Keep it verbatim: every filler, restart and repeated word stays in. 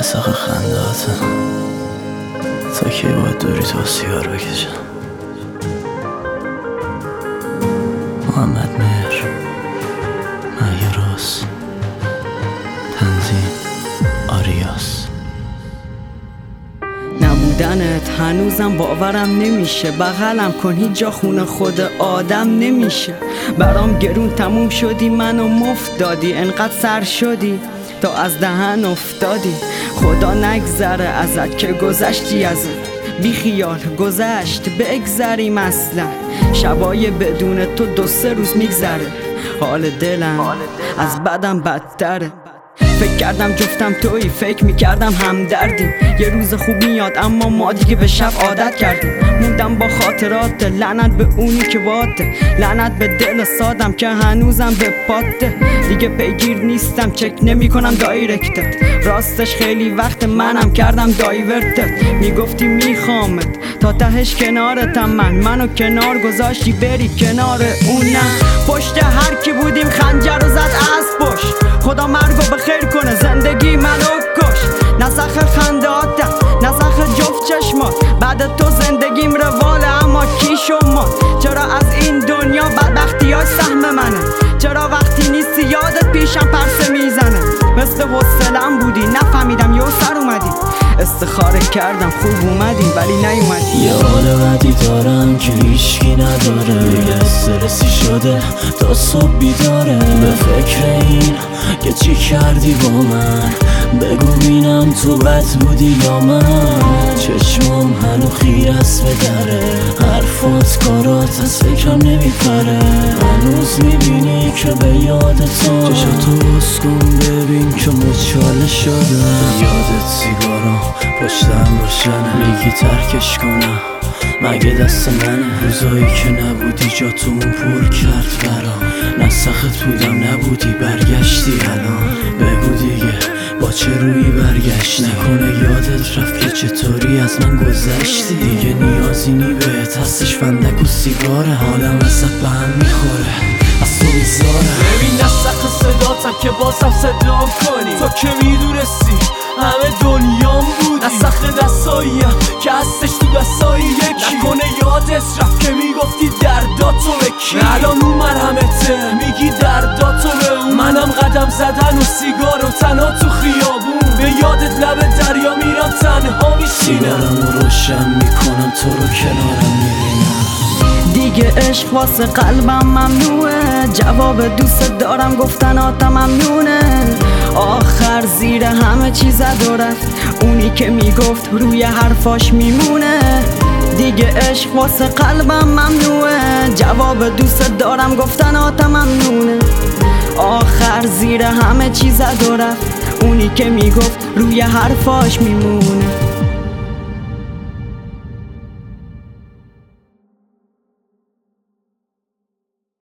نسخ خندهاته تا کی باید دوری تا سیگار بکشم. محمد مهر، مهیراس، تنظیم آریاس. نبودنت هنوزم باورم نمیشه، بغلم کن هیچ جا خونه خود آدم نمیشه. برام گرون تموم شدی، منو مفت دادی، انقدر سر شدی تا از دهن افتادی. خدا نگذره ازت که گذشتی ازت، بی خیال گذشت بگذریم اصلا. شبای بدون تو دو سه روز میگذره، حال دلم از بدم بدتره. فکر کردم جفتم تویی، فکر میکردم همدردیم. یه روز خوب میاد اما ما دیگه به شب عادت کردیم. موندم با خاطرات، لعنت به اونی که باته، لعنت به دل سادم که هنوزم به پاته. دیگه پیگیر نیستم، چک نمی کنم دایرکتت، راستش خیلی وقت منم کردم دایورتت. میگفتی میخوامت تا تهش کنارتم، من منو کنار گذاشتی بری کنار اونم. پشت هر کی بودیم خنجر رو زد از پشت، خدا مرگو بخیر کنه زندگی منو کش. نسخ خندهاتم، نسخ جفت چشمات، بعد تو زندگیم رواله اما کی شما؟ چرا از این دنیا بدبختی های سهم منه؟ چرا وقتی نیستی یادت پیشم پرسه میزنه؟ مثل حسلم بودی نفهمیدم یه سر اومدی، استخاره کردم خوب اومدی ولی نیومدی. یه حال بدی دارم که هیچکی نداره، یه استرسی شده تا صبح بیداره. به فکر این که چی کردی با من، بگو بینم تو بد بودی یا من. چشمام هنو خیر است به دره، حرفات کارات از فکرم نمیپره. هنوز میبینی که به یاد تو، چشاتو باز کن ببین که مچاله شده. یادت سیگارم پشتم روشنه، میگی ترکش کنم مگه دست منه؟ روزایی که نبودی جاتون پر کرد برام، نسخت بودم نبودی برگشتی الان. بگو دیگه با چه روی برگشت، نکنه یادت رفت که چطوری از من گذشتی. دیگه نیازی نی بهت هستش فندک و سیگاره، حالم وسط به هم میخوره از تو بیزاره. ببین نسخ صداتم که بازم صدا کنی، تو که میدونستی همه دنیام بودی. نسخ دستاییم که هستش تو دستای یکی، نکنه یادت رفت که میگفتی درداتو به کی. الان اون مرهمته میگی درداتو به اون، منم قدم زدن و سیگار و تنها تو خیابون. به یادت لب دریا میرم تنها میشینم، سیگارم روشن میکنم تو رو کنارم میبینم. دیگه عشق واسه قلبم ممنوعه، جواب دوست دارم گفتناتم ممنونه. آخر زیر همه چیز زد و رفت، اونی که میگفت روی حرفاش میمونه. دیگه عشق واسه قلبم ممنوعه، جواب دوست دارم گفتناتم ممنونه. آخر زیر همه چیز زد و رفت، اونی که میگفت روی حرفاش میمونه.